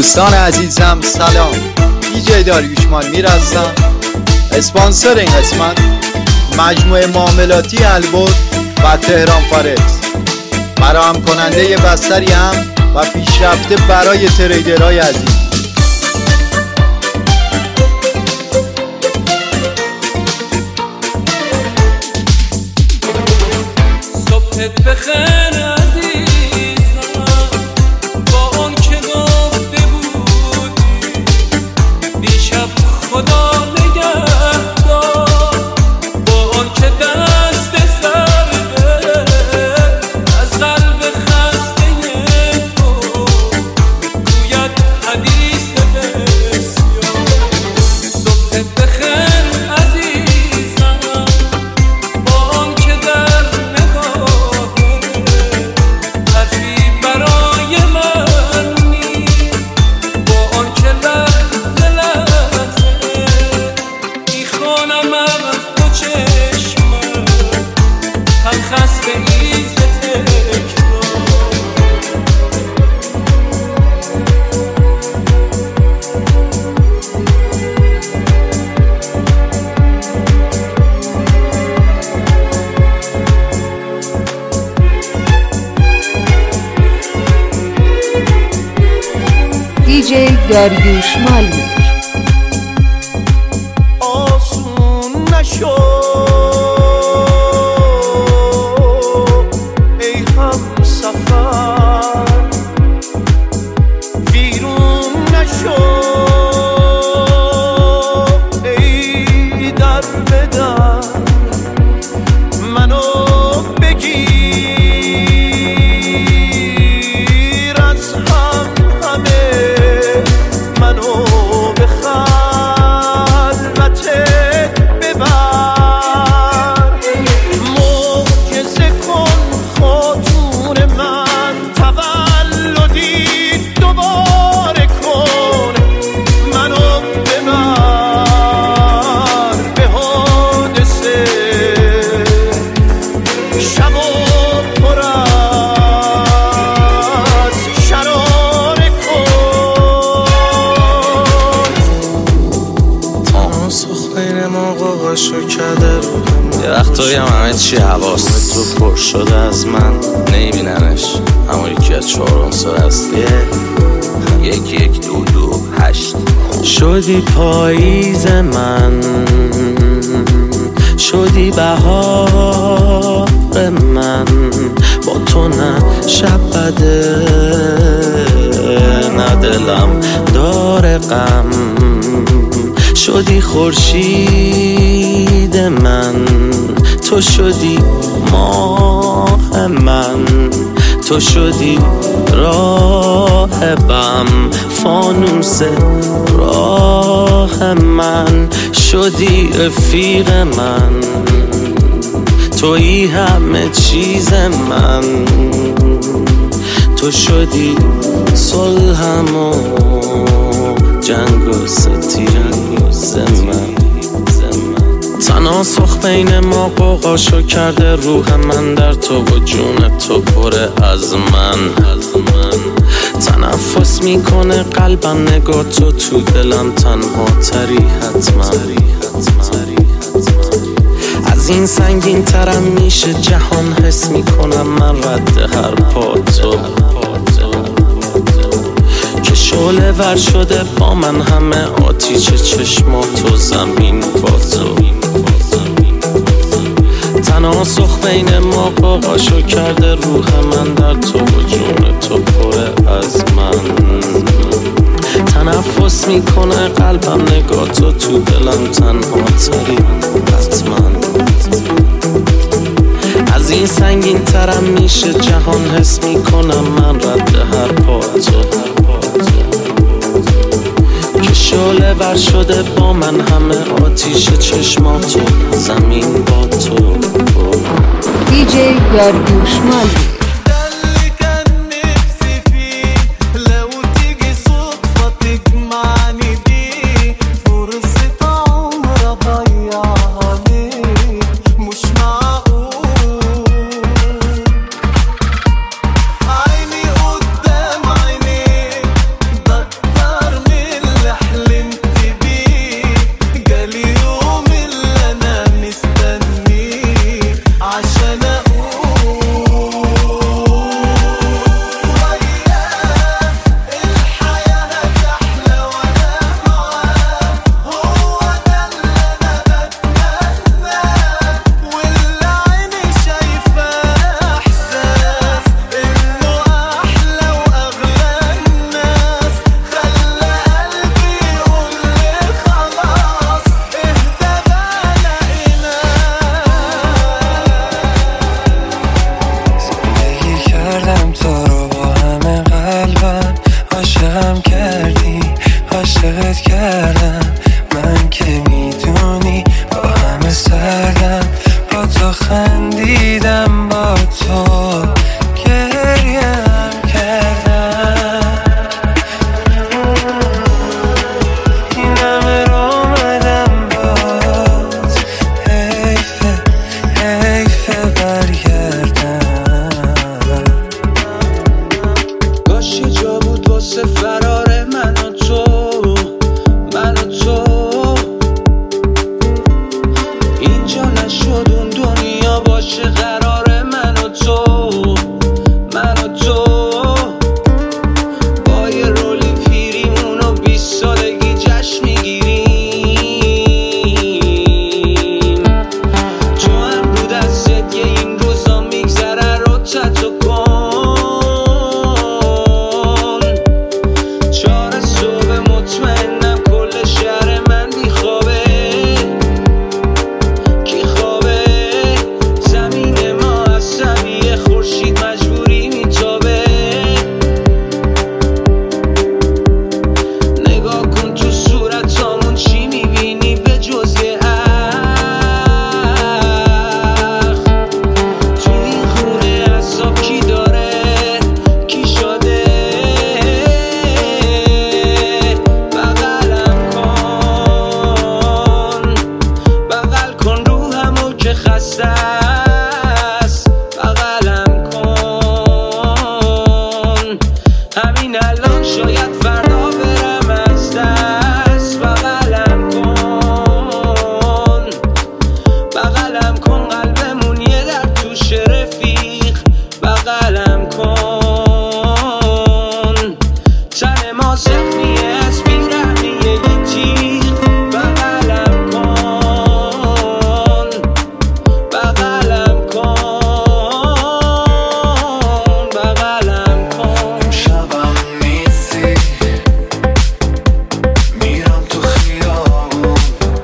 دوستان عزیزم سلام، دیجی داریوش مالمیر هستم. اسپانسر این قسمت مجموعه معاملاتی البرز و تهران فارکس، فراهم کننده بستری هم و پیشرفته برای تریدرهای عزیز. صبحت بخیر عزیزم، با اون که گفته بودی دیشب خدا نگهدار، با اون که دست سرده از قلب خسته تو گوید حدیث بسیار. صبحت بخیر عزیزم، با اون که در دیجی داریوش مالمیر. آسون نشو ای هم سفر، ویرون نشو ای در بدر، منو بگیر از هم همه، منو به خلوت ببر، معجزه کن خاتون من، تولدی دوباره کن، منو ببر به حادثه، شب و پر از شراره کن. تناسخ بین ما قاقاشو کرده روحم، یه وقتایی همه چی حواست تو پر شده از من، نمیبیننش اما یکی از 4 عنصر اصلیه، 1 1 2 2 8. شدی پاییز من، شدی بهار من، با تو نه شب بده نه دلم داره غم، شدی خورشید من، تو شدی ماه من، تو شدی راهبم، فانوس راه من، شدی رفیق من، تویی همه چیز من، تو شدی صلحم و جنگ و ستیز من. تناسخ بین ما قوقاشو کرده روح من، در تو و جون تو پره از من. تنفس میکنه قلبم، نگاه تو دلم تنها تری حتما. از این سنگین ترم میشه جهان، حس میکنم من رد هر پا تو، که شعله ور شده با من همه آتیش چشماتو، زمین با تو. تناسخ بین ما قاقاشو کرده روح من، در تو و جون تو پره از من. تنفس میکنه قلبم، نگاه تو دلم تنها تری حتما. از این سنگین ترم میشه جهان، حس میکنم من رد هر پا تو، که شعله ور شده با من همه آتیش چشماتو، زمین با تو. دیجی داریوش مالمیر. عيني قدام عينيك باشه قرار من و تو با یه رولی پیریمونو 20 سالگی جشن میگیریم. تو هم رو دستت یه این روزا میگذره رو تتو کن. 4 صبح مطمئنم کل شهر من بیخوابه. کی خوابه؟ زمین ما از سویه خورشید مجبوری میتابه. نگاه کن تو صورتامون چی میبینی به جز یه اخ. تو این خونه عذاب کی داره کی شده؟ بغل کن روحمو که خسته است. بغلم کن همین الان شاید فردا برم از دست. بغلم کن قلبمون یه در توش رفیق. بغلم کن تن ما زخمیه از بیرحمیه یه تیغ. بغلم کن بغلم کن. شبم نیستی میرم تو خیابون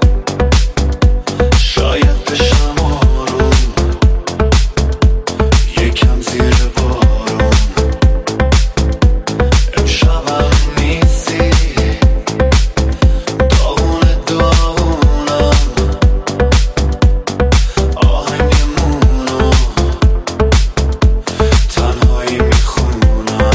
شاید بشم آروم یکم زیر بارون. امشبم نیستی داغونم آهنگمونو تنهایی میخونم.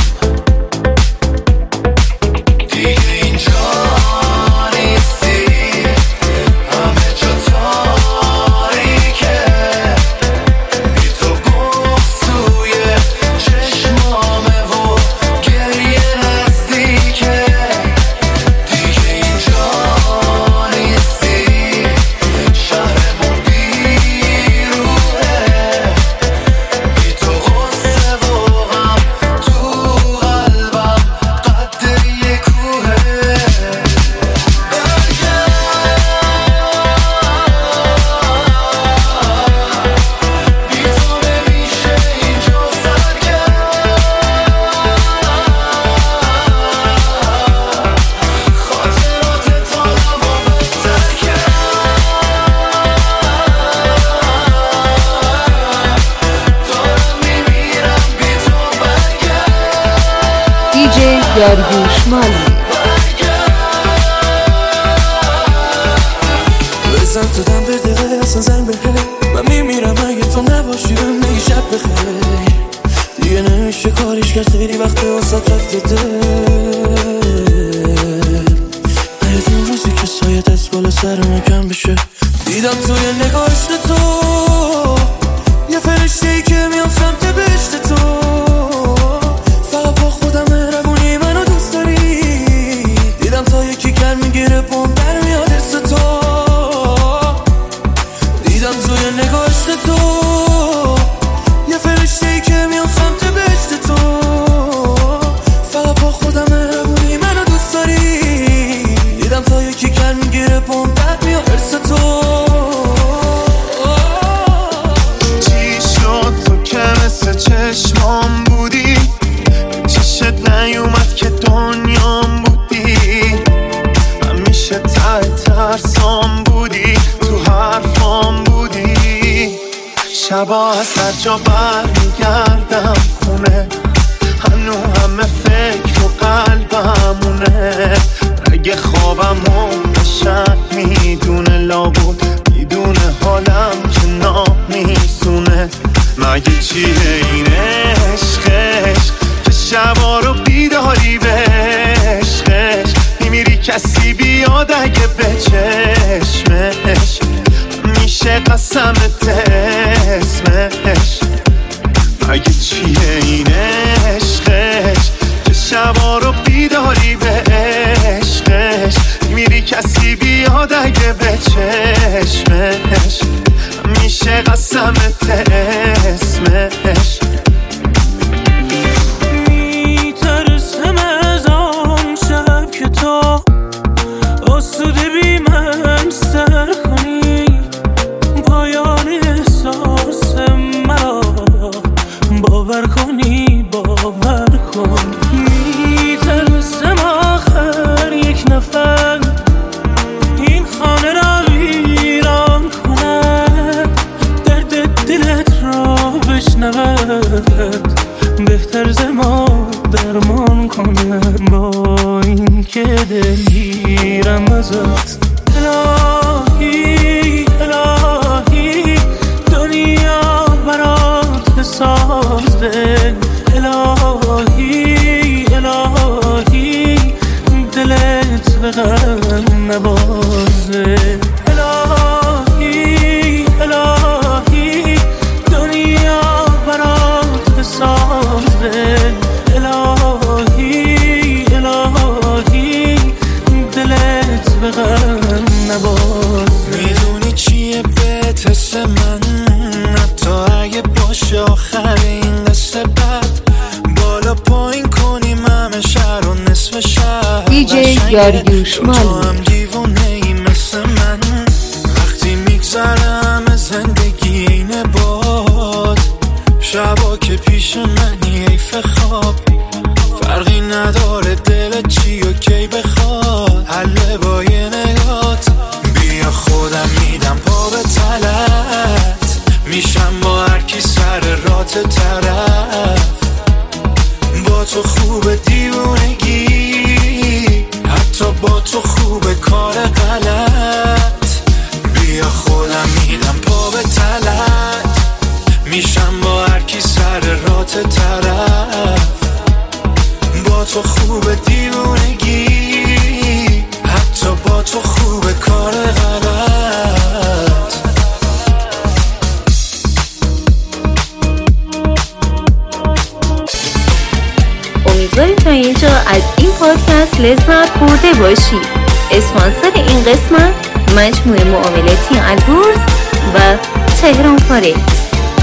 دیگه اینجا نیستی همه جا تاریکه. بی تو بغض توی چشمامه و گریه نزدیکه. دیگه اینجا نیستی شهرمون بیروحه. بی تو غصه و غم تو قلبم قد یه کوهه. بی تو نمیشه اینجا سرگرم. خاطرات تالم و بهتر دارم میمیرم بی تو برگرد. دیجی داریوش مالی. بزن تو دم به دقیقه اصلا زنگ بهه. من میمیرم اگه تو نباشی بهم میگی شب بخیر. دیگه نمیشه کاریش کرد خیلی وقت واسات رفته دل. باید اون روزی که سایت از بالا سر من کم بشه. دیدم توی نگاهشت تو یه فرشته‌ای که میام سمت بهشت تو. فقط با خودم مهربونی منو دوست داری. دیدم تا یکی کل میگیره پام در میاد حس تو. دیدم توی نگاهشت تو یه فرشته‌ای که میام سمت بهشت تو. فقط با خودم مهربونی منو دوست داری. دیدم تا یکی کل میگیره پام در میاد حس تو. چی شد تو که مثل چشمام بودی. چشت نیومد که دنیام بودی. همیشه ته ترسام بودی تو حرفام بودی. شبا از هر جا برمیگردم خونه هنو همه فکر و قلبمونه. رگ خوابمو قشنگ میدونه لابد میدونه حالم که نامیزونه. مگه چیه این عشقش که شبا رو بیداری به عشقش. میمیری کسی بیاد اگه به چشمش میشه قسمت اسمش. مگه چیه این عشقش که شبا رو بیداری به عشقش. میری کسی بیاد اگه به چشمش میشه قسمت گرگوشمالی. تو هم دیوونه ای مثل من، وقتی میگذرم زندگی اینه باد، شبا که پیش منی حیف خواب، فرقی نداره دل چی و کی بخواد، حله با یه نگات، بیا خودم میدم پا به تلت، میشم با هر کی سر رات طرف، با تو خوب دیوونگی، حتی با تو خوب کار غلط، بیا خودم میدم پا به تلت، میشم با هر کی سر رات طرف، با تو خوب دیوونگی، حتی با تو خوب کار غلط. امیدواریم تا اینجا از این پادکست لذت برده باشید. اسپانسر این قسمت مجموعه معاملاتی البرز و تهران فارکس.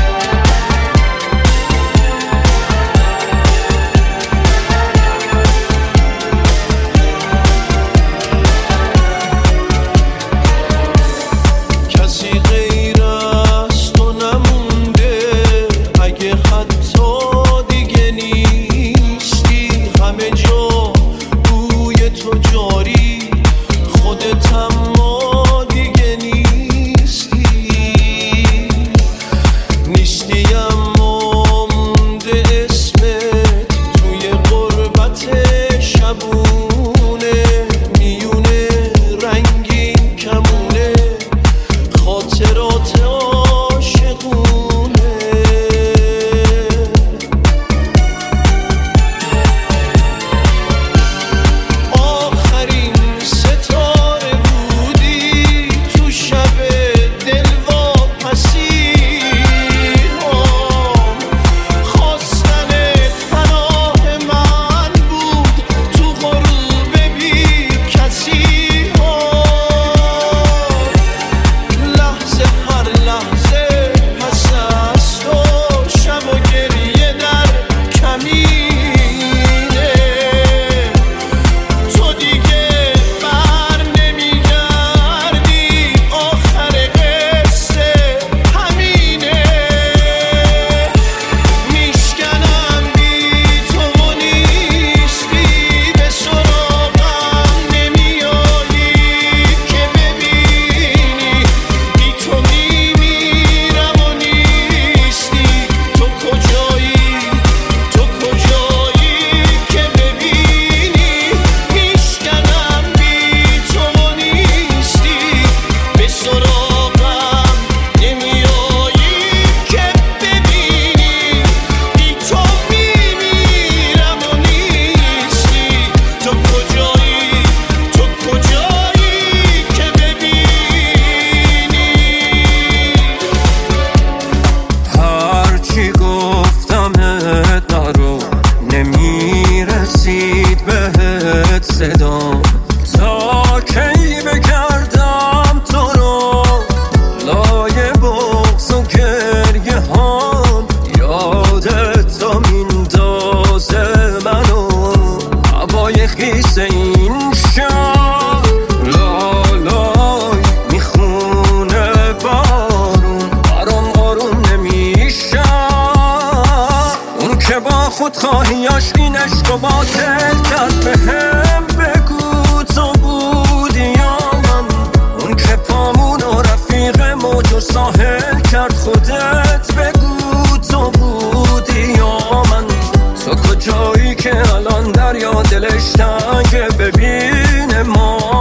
خودخواهیاش این عشق و باطل کرد بهم، بگو تو بودی یا من، اون که پامون و رفیق موج و ساحل کرد، خودت بگو تو بودی یا من، تو کجایی که الان دریا دلش تنگه ببینه ما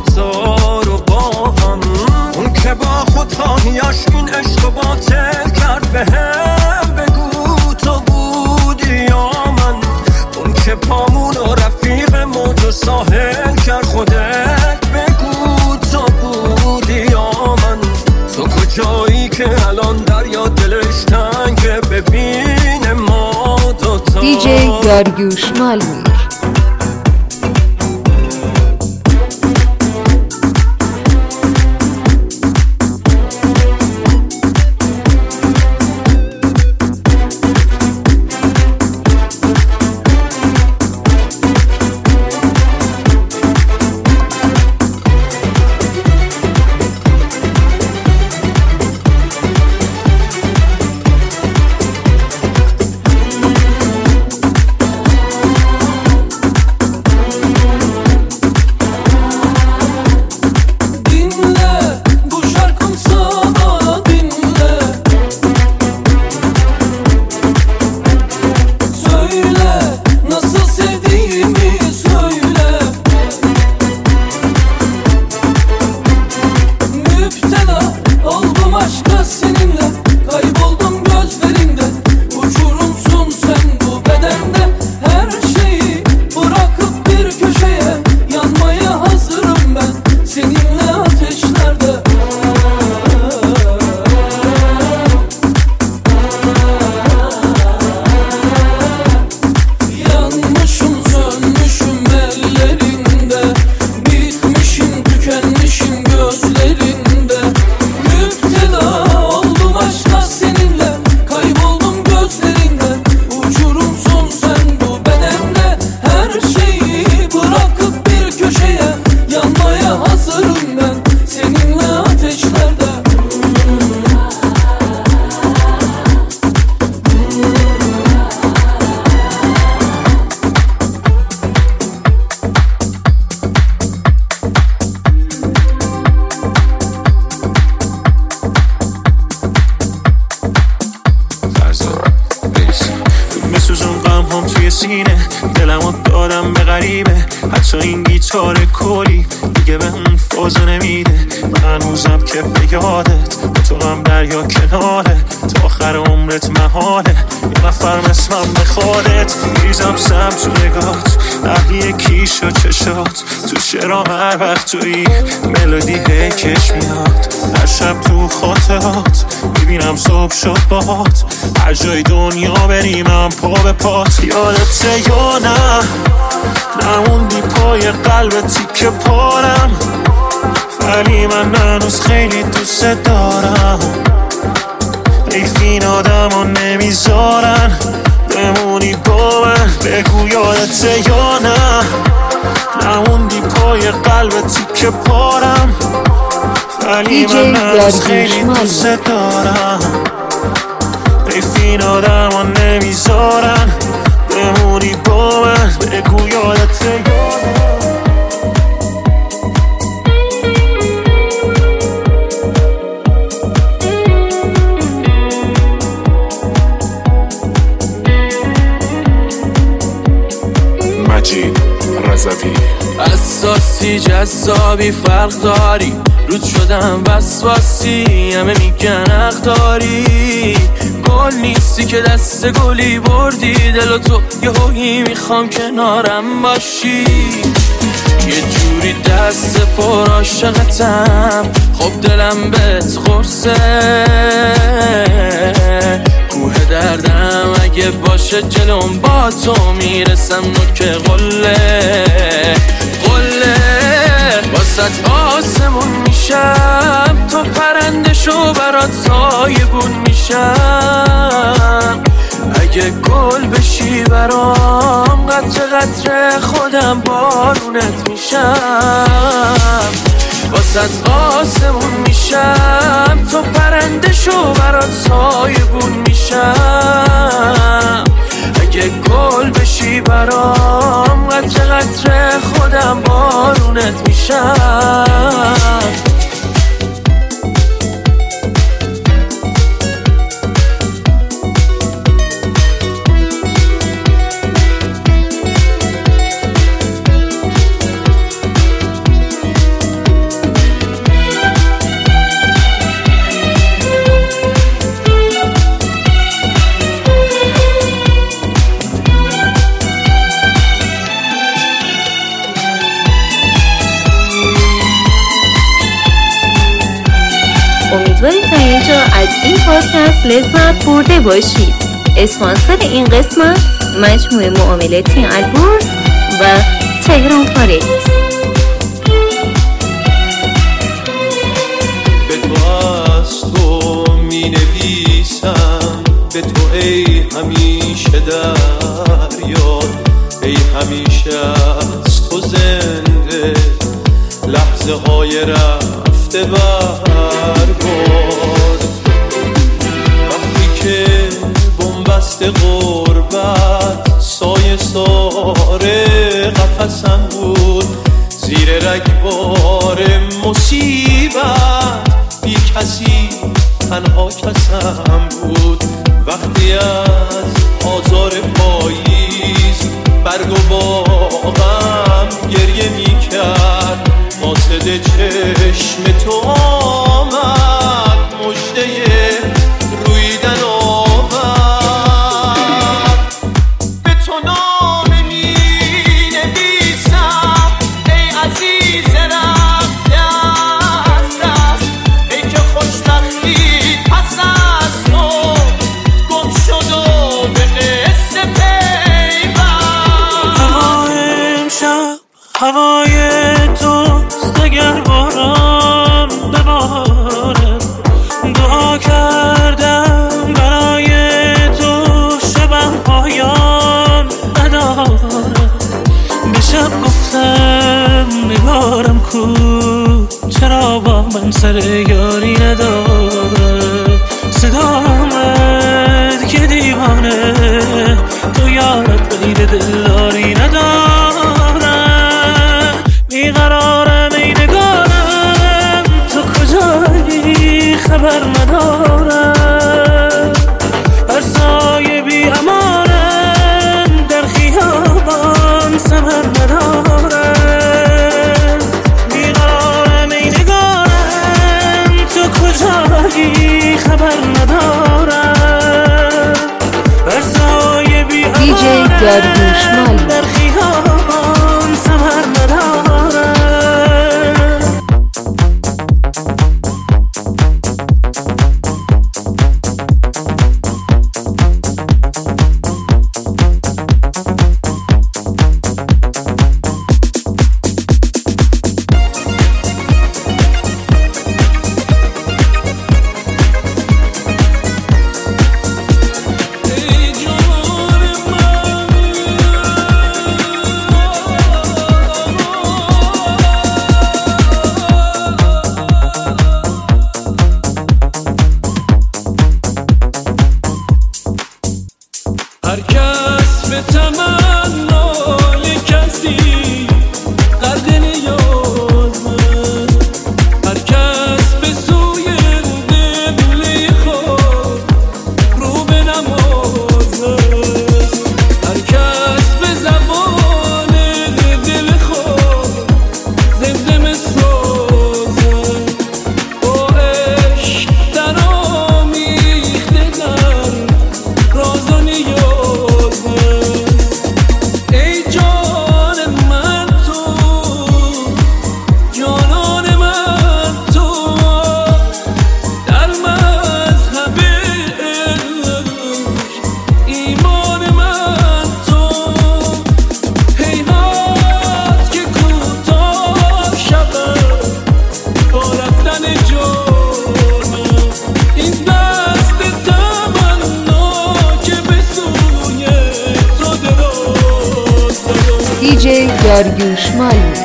دوتا رو با هم، اون که با خودخواهیاش این عشق و باطل کرد بهم، بگو تو بودی یا من، اون که پامون و رفیق موج و ساحل کرد، خودت بگو تو بودی یا من، تو کجایی که الان دریا دلش تنگه ببینه ما دوتا. دیجی گرگوشمالی. سینه، دلمو دادم به غریبه. حتی این گیتار کلی دیگه به اون فازو نمیده. من هنوزم که به یادت با تو هم دریا کناره، تا آخر عمرت محاله یه نفر مثلم بخوادت. میریزم سم تو نگات، اهلی کیش و چشات، تو شعرام هر وقت توی ملودی هیکش میاد. هر شب تو خاطرات میبینم صبح شد باهات، هر جای دنیا بریمم پا به پات. یادته یا نه نموندی پای قلب تیکه پارم، ولی من هنوز خیلی دوست دارم. حیف این آدم ها نمیذارن بمونی با من. بگو یادته یا نه نموندی پای قلب تیکه پارم، ولی من هنوز خیلی دوست دارم. حیف این آدم ها نمیذارن بمونی با من. بگو یادته یا نه. مجید رضوی اساسی جذابی فرق داری، رود شدم وسواسی همه میگن حق داری. گل نیستی که دست گلی بردی دل و تو یه هویی میخوام کنارم باشی. یه جوری دست پر عاشقتم، خب دلم بهت قرصه. کوه دردم اگه باشه جلوم با تو میرسم نوک قله قله. واسط آسمون میشم، تو پرنده شو برات سایبون میشم. اگه گل بشی برام قطره قطره خودم بارونت میشم. واسط آسمون میشم، تو پرنده شو برات سایبون میشم. اگه گل بشی برام قطره قطره خودم بارونت میشم. امیدواریم تا اینجا از این پادکست لذت برده باشید. اسپانسر این قسمت مجموعه معاملاتی البرز و تهران فارکس. به تو از تو می نویسم، به تو ای همیشه دریا، ای همیشه از تو زنده لحظه های رفته برباد. وقتی که بنبست غربت سایه ساره قفسم بود، زیر رگبار مصیبت بی کسی تنها کسم بود. وقتی از آزار پاییز برگ و باغم گریه می کرد، قاصد چشم تو آمد مژده رویدن آورد. به تو نامه می نویسم ای عزیز رفته از دست، ای که خوشبختی پس از تو گم شد و به قصه پیوند. هوای امشب هوای توست، اگر باران بباره. دعا کردم برای تو شبم پایان نداره. به شب گفتم نگارم کو، چرا با من سر یاری نداره. صدامت که دیوانه، تو یارت غیر دلداری نداره. بیقرارم ای نگارم، تو کجایی خبر ندارم. هر سایه بی امانم در خیال ولی خبر ندارم برسای بی DJ داریوش در خیابان ثمر ندارم. هر کس به تمنای کسی قدر نیازه، هر کس به سوی دل خود رو به نمازه، هر کس به زبان دل خود زمزمه سازه، با عشق در آمیخته در راز و نیاز. DJ داریوش مالمی.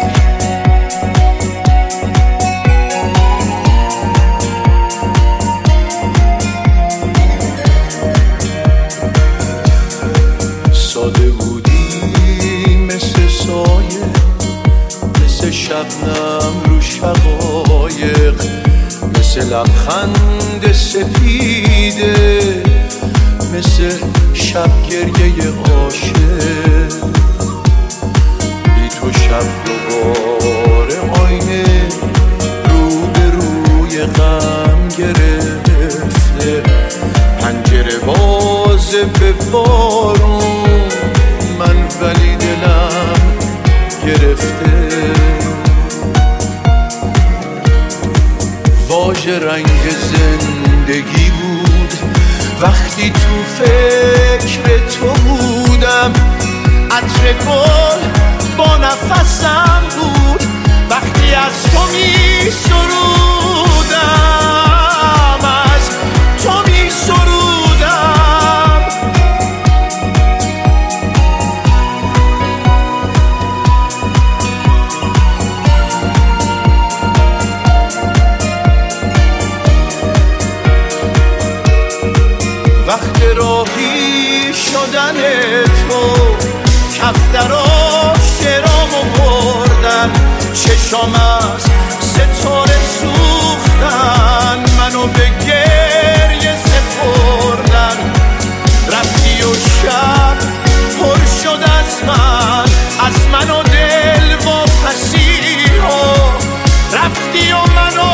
ساده بودی مثل سایه، مثل شبنم رو شقایق، مثل لبخند سپیده، مثل شب گریه عاشق. بی تو شب دوباره آینه رو به روی غم گرفته، پنجره بازه به بارون، من ولی دلم گرفته. واژه رنگ زندگی بود وقتی تو فکر تو بودم، عطر گل با نفسم بود وقتی از تو می سرودم، از تو می سرودم. وقت راهی شدن تو کفتراش شرامو بردن، چشام از ستاره سوختن، منو به گریه سپردن. رفتی و شب پر شد از من و دل و پسیها، رفتی و منو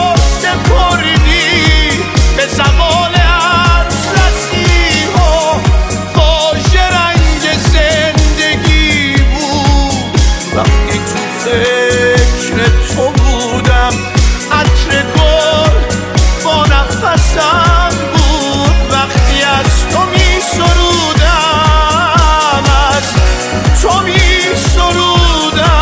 سپردی به زوال اطلسیها. واژه رنگ زندگی بود وقتی تو فکر تو بودم، عطر گل با نفسم بود وقتی از تو می سرودم، از تو می سرودم.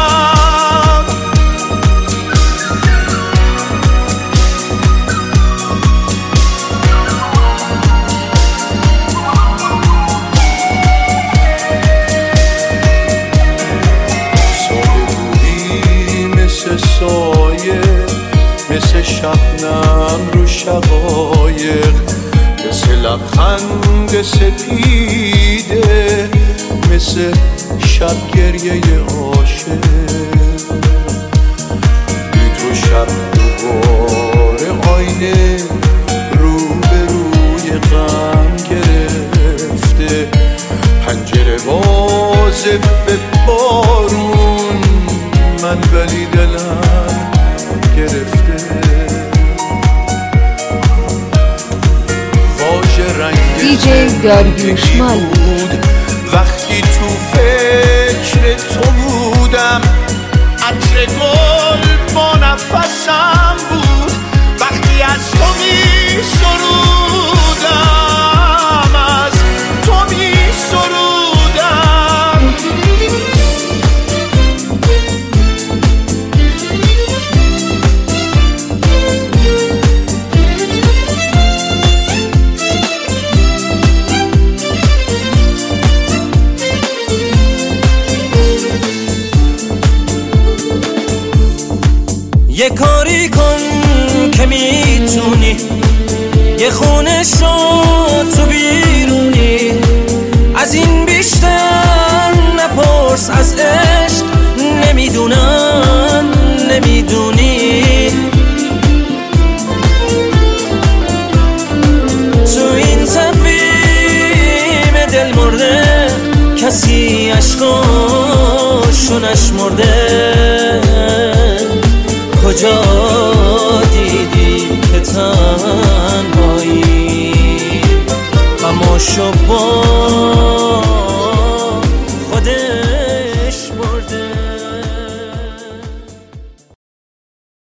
ساده بودی مثل سایه، مثل شبنم رو شقایق، مثل لبخند سپیده، مثل شب گریه عاشق. بی تو شب دوباره آینه رو به روی غم گرفته، پنجره بازه به بارون، من ولی دلم گرفته. DJ داریوشمال بود وقتی تو فکر تو بودم، عطر گل با نفسم بود وقتی از تو می سرودم، از تو می سرودم. یه کاری کن که میتونی، یه خونه شو تو بیرونی، از این بیشتر نپرس از عشق، نمیدونم نمیدونی. تو این تقویم دل مرده کسی عشقاشو نشمرده، کجا دیدی که تنهایی غماشو با